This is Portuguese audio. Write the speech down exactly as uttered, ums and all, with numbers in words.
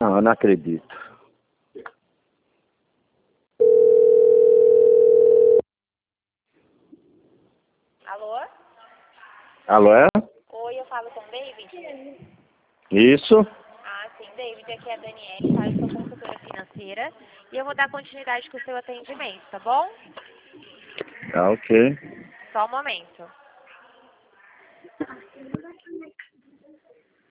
Não, eu não acredito. Alô? Alô, é? Oi, eu falo com o David? Isso? Ah, sim, David, aqui é a Daniele, tá? Eu sou consultora financeira e eu vou dar continuidade com o seu atendimento, tá bom? Ah, ok. Só um momento.